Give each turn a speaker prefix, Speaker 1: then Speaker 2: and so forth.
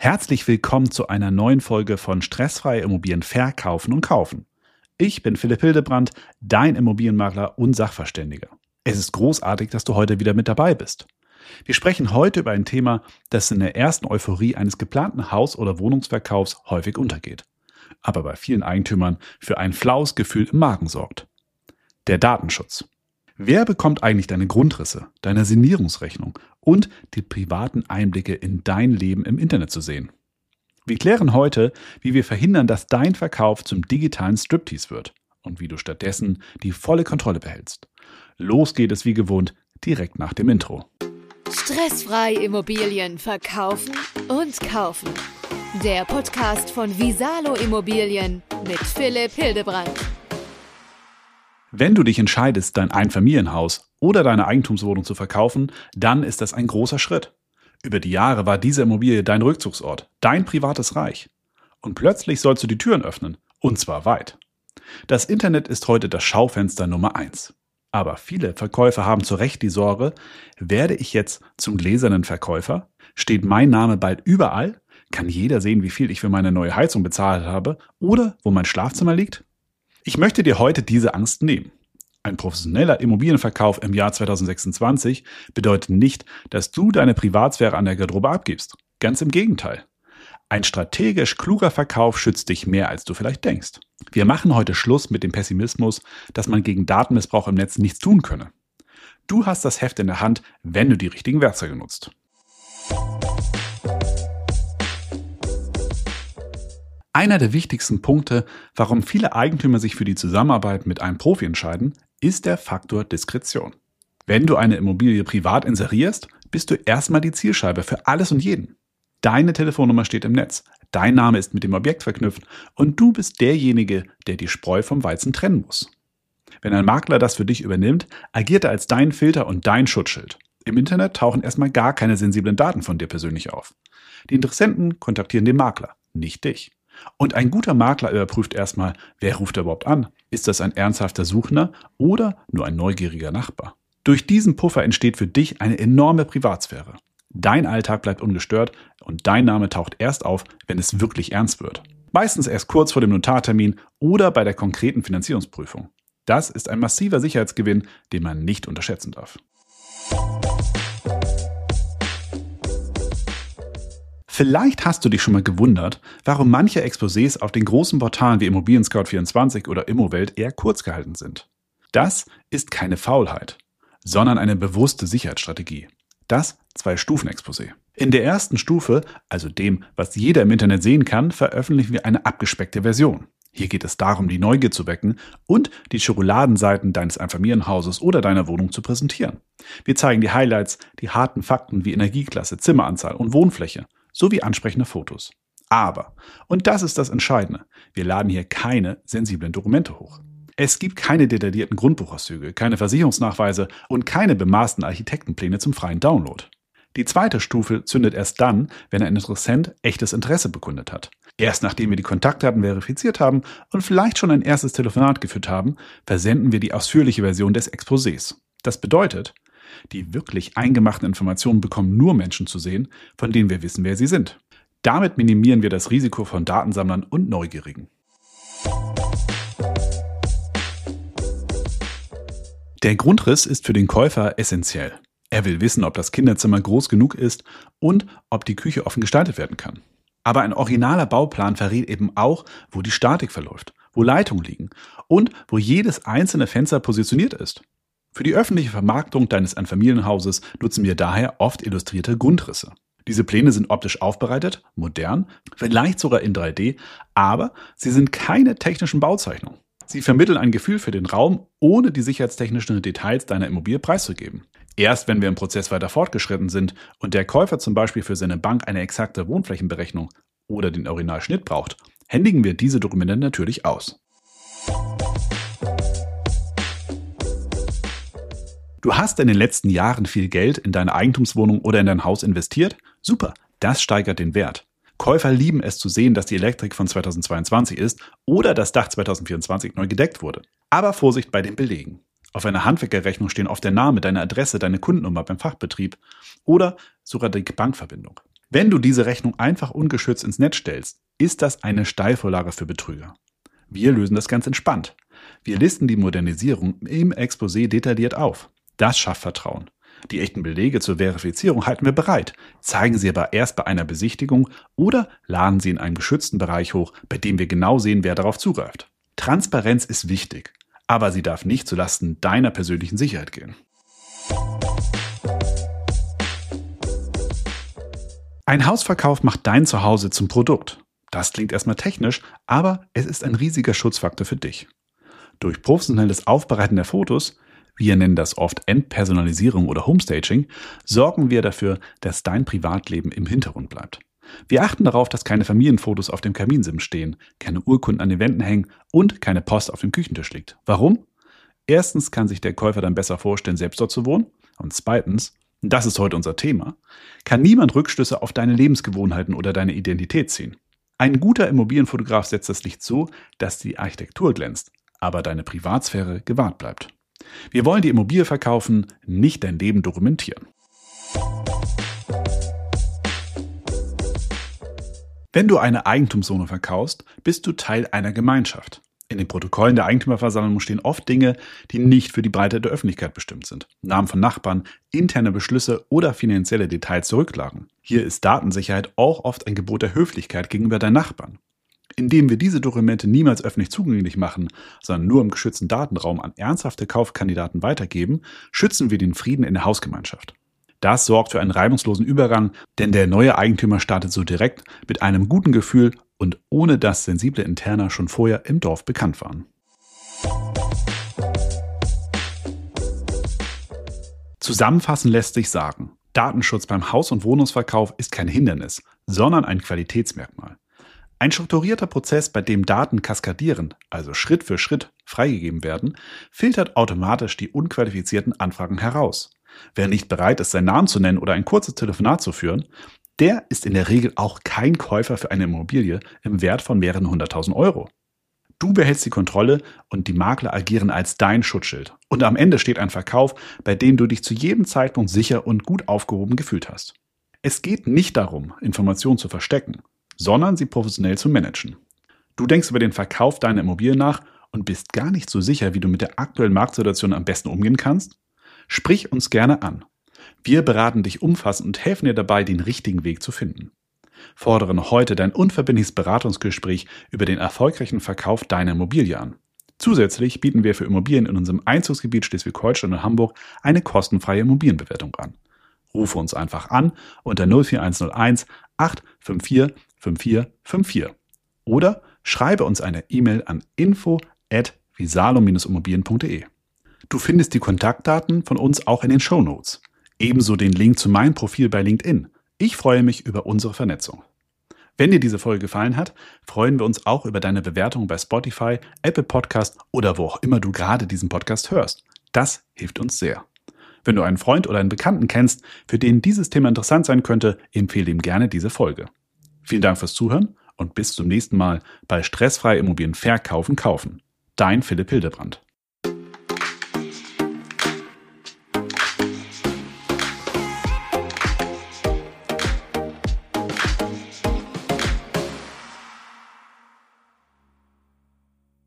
Speaker 1: Herzlich willkommen zu einer neuen Folge von Stressfreie Immobilien verkaufen und kaufen. Ich bin Philipp Hildebrand, dein Immobilienmakler und Sachverständiger. Es ist großartig, dass du heute wieder mit dabei bist. Wir sprechen heute über ein Thema, das in der ersten Euphorie eines geplanten Haus- oder Wohnungsverkaufs häufig untergeht, aber bei vielen Eigentümern für ein flaues Gefühl im Magen sorgt. Der Datenschutz. Wer bekommt eigentlich deine Grundrisse, deine Sanierungsrechnung und die privaten Einblicke in dein Leben im Internet zu sehen? Wir klären heute, wie wir verhindern, dass dein Verkauf zum digitalen Striptease wird und wie du stattdessen die volle Kontrolle behältst. Los geht es wie gewohnt direkt nach dem Intro.
Speaker 2: Stressfrei Immobilien verkaufen und kaufen. Der Podcast von Visalo Immobilien mit Philipp Hildebrand.
Speaker 1: Wenn du dich entscheidest, dein Einfamilienhaus oder deine Eigentumswohnung zu verkaufen, dann ist das ein großer Schritt. Über die Jahre war diese Immobilie dein Rückzugsort, dein privates Reich. Und plötzlich sollst du die Türen öffnen, und zwar weit. Das Internet ist heute das Schaufenster Nummer 1. Aber viele Verkäufer haben zu Recht die Sorge, werde ich jetzt zum gläsernen Verkäufer? Steht mein Name bald überall? Kann jeder sehen, wie viel ich für meine neue Heizung bezahlt habe oder wo mein Schlafzimmer liegt? Ich möchte dir heute diese Angst nehmen. Ein professioneller Immobilienverkauf im Jahr 2026 bedeutet nicht, dass du deine Privatsphäre an der Garderobe abgibst. Ganz im Gegenteil. Ein strategisch kluger Verkauf schützt dich mehr, als du vielleicht denkst. Wir machen heute Schluss mit dem Pessimismus, dass man gegen Datenmissbrauch im Netz nichts tun könne. Du hast das Heft in der Hand, wenn du die richtigen Werkzeuge nutzt. Einer der wichtigsten Punkte, warum viele Eigentümer sich für die Zusammenarbeit mit einem Profi entscheiden, ist der Faktor Diskretion. Wenn du eine Immobilie privat inserierst, bist du erstmal die Zielscheibe für alles und jeden. Deine Telefonnummer steht im Netz, dein Name ist mit dem Objekt verknüpft und du bist derjenige, der die Spreu vom Weizen trennen muss. Wenn ein Makler das für dich übernimmt, agiert er als dein Filter und dein Schutzschild. Im Internet tauchen erstmal gar keine sensiblen Daten von dir persönlich auf. Die Interessenten kontaktieren den Makler, nicht dich. Und ein guter Makler überprüft erstmal, wer ruft überhaupt an? Ist das ein ernsthafter Suchender oder nur ein neugieriger Nachbar? Durch diesen Puffer entsteht für dich eine enorme Privatsphäre. Dein Alltag bleibt ungestört und dein Name taucht erst auf, wenn es wirklich ernst wird. Meistens erst kurz vor dem Notartermin oder bei der konkreten Finanzierungsprüfung. Das ist ein massiver Sicherheitsgewinn, den man nicht unterschätzen darf. Vielleicht hast du dich schon mal gewundert, warum manche Exposés auf den großen Portalen wie Immobilien-Scout24 oder Immowelt eher kurz gehalten sind. Das ist keine Faulheit, sondern eine bewusste Sicherheitsstrategie. Das 2-Stufen-Exposé. In der ersten Stufe, also dem, was jeder im Internet sehen kann, veröffentlichen wir eine abgespeckte Version. Hier geht es darum, die Neugier zu wecken und die Schokoladenseiten deines Einfamilienhauses oder deiner Wohnung zu präsentieren. Wir zeigen die Highlights, die harten Fakten wie Energieklasse, Zimmeranzahl und Wohnfläche, sowie ansprechende Fotos. Aber, und das ist das Entscheidende, wir laden hier keine sensiblen Dokumente hoch. Es gibt keine detaillierten Grundbuchauszüge, keine Versicherungsnachweise und keine bemaßten Architektenpläne zum freien Download. Die zweite Stufe zündet erst dann, wenn ein Interessent echtes Interesse bekundet hat. Erst nachdem wir die Kontaktdaten verifiziert haben und vielleicht schon ein erstes Telefonat geführt haben, versenden wir die ausführliche Version des Exposés. Das bedeutet, die wirklich eingemachten Informationen bekommen nur Menschen zu sehen, von denen wir wissen, wer sie sind. Damit minimieren wir das Risiko von Datensammlern und Neugierigen. Der Grundriss ist für den Käufer essentiell. Er will wissen, ob das Kinderzimmer groß genug ist und ob die Küche offen gestaltet werden kann. Aber ein originaler Bauplan verrät eben auch, wo die Statik verläuft, wo Leitungen liegen und wo jedes einzelne Fenster positioniert ist. Für die öffentliche Vermarktung deines Einfamilienhauses nutzen wir daher oft illustrierte Grundrisse. Diese Pläne sind optisch aufbereitet, modern, vielleicht sogar in 3D, aber sie sind keine technischen Bauzeichnungen. Sie vermitteln ein Gefühl für den Raum, ohne die sicherheitstechnischen Details deiner Immobilie preiszugeben. Erst wenn wir im Prozess weiter fortgeschritten sind und der Käufer zum Beispiel für seine Bank eine exakte Wohnflächenberechnung oder den Originalschnitt braucht, händigen wir diese Dokumente natürlich aus. Du hast in den letzten Jahren viel Geld in deine Eigentumswohnung oder in dein Haus investiert? Super, das steigert den Wert. Käufer lieben es zu sehen, dass die Elektrik von 2022 ist oder das Dach 2024 neu gedeckt wurde. Aber Vorsicht bei den Belegen. Auf einer Handwerkerrechnung stehen oft der Name, deine Adresse, deine Kundennummer beim Fachbetrieb oder sogar die Bankverbindung. Wenn du diese Rechnung einfach ungeschützt ins Netz stellst, ist das eine Steilvorlage für Betrüger. Wir lösen das ganz entspannt. Wir listen die Modernisierung im Exposé detailliert auf. Das schafft Vertrauen. Die echten Belege zur Verifizierung halten wir bereit, zeigen sie aber erst bei einer Besichtigung oder laden sie in einem geschützten Bereich hoch, bei dem wir genau sehen, wer darauf zugreift. Transparenz ist wichtig, aber sie darf nicht zulasten deiner persönlichen Sicherheit gehen. Ein Hausverkauf macht dein Zuhause zum Produkt. Das klingt erstmal technisch, aber es ist ein riesiger Schutzfaktor für dich. Durch professionelles Aufbereiten der Fotos, wir nennen das oft Entpersonalisierung oder Homestaging, sorgen wir dafür, dass dein Privatleben im Hintergrund bleibt. Wir achten darauf, dass keine Familienfotos auf dem Kaminsims stehen, keine Urkunden an den Wänden hängen und keine Post auf dem Küchentisch liegt. Warum? Erstens kann sich der Käufer dann besser vorstellen, selbst dort zu wohnen. Und zweitens, und das ist heute unser Thema, kann niemand Rückschlüsse auf deine Lebensgewohnheiten oder deine Identität ziehen. Ein guter Immobilienfotograf setzt das Licht so, dass die Architektur glänzt, aber deine Privatsphäre gewahrt bleibt. Wir wollen die Immobilie verkaufen, nicht dein Leben dokumentieren. Wenn du eine Eigentumswohnung verkaufst, bist du Teil einer Gemeinschaft. In den Protokollen der Eigentümerversammlung stehen oft Dinge, die nicht für die Breite der Öffentlichkeit bestimmt sind. Namen von Nachbarn, interne Beschlüsse oder finanzielle Details zur Rücklagen. Hier ist Datensicherheit auch oft ein Gebot der Höflichkeit gegenüber deinen Nachbarn. Indem wir diese Dokumente niemals öffentlich zugänglich machen, sondern nur im geschützten Datenraum an ernsthafte Kaufkandidaten weitergeben, schützen wir den Frieden in der Hausgemeinschaft. Das sorgt für einen reibungslosen Übergang, denn der neue Eigentümer startet so direkt mit einem guten Gefühl und ohne dass sensible Interna schon vorher im Dorf bekannt waren. Zusammenfassend lässt sich sagen, Datenschutz beim Haus- und Wohnungsverkauf ist kein Hindernis, sondern ein Qualitätsmerkmal. Ein strukturierter Prozess, bei dem Daten kaskadieren, also Schritt für Schritt freigegeben werden, filtert automatisch die unqualifizierten Anfragen heraus. Wer nicht bereit ist, seinen Namen zu nennen oder ein kurzes Telefonat zu führen, der ist in der Regel auch kein Käufer für eine Immobilie im Wert von mehreren 100.000 Euro. Du behältst die Kontrolle und die Makler agieren als dein Schutzschild. Und am Ende steht ein Verkauf, bei dem du dich zu jedem Zeitpunkt sicher und gut aufgehoben gefühlt hast. Es geht nicht darum, Informationen zu verstecken, sondern sie professionell zu managen. Du denkst über den Verkauf deiner Immobilie nach und bist gar nicht so sicher, wie du mit der aktuellen Marktsituation am besten umgehen kannst? Sprich uns gerne an. Wir beraten dich umfassend und helfen dir dabei, den richtigen Weg zu finden. Fordere noch heute dein unverbindliches Beratungsgespräch über den erfolgreichen Verkauf deiner Immobilie an. Zusätzlich bieten wir für Immobilien in unserem Einzugsgebiet Schleswig-Holstein und Hamburg eine kostenfreie Immobilienbewertung an. Rufe uns einfach an unter 04101 854 5454 oder schreibe uns eine E-Mail an info@visalo-immobilien.de. Du findest die Kontaktdaten von uns auch in den Shownotes. Ebenso den Link zu meinem Profil bei LinkedIn. Ich freue mich über unsere Vernetzung. Wenn dir diese Folge gefallen hat, freuen wir uns auch über deine Bewertung bei Spotify, Apple Podcast oder wo auch immer du gerade diesen Podcast hörst. Das hilft uns sehr. Wenn du einen Freund oder einen Bekannten kennst, für den dieses Thema interessant sein könnte, empfehle ihm gerne diese Folge. Vielen Dank fürs Zuhören und bis zum nächsten Mal bei Stressfrei Immobilien verkaufen, kaufen. Dein Philipp Hildebrand.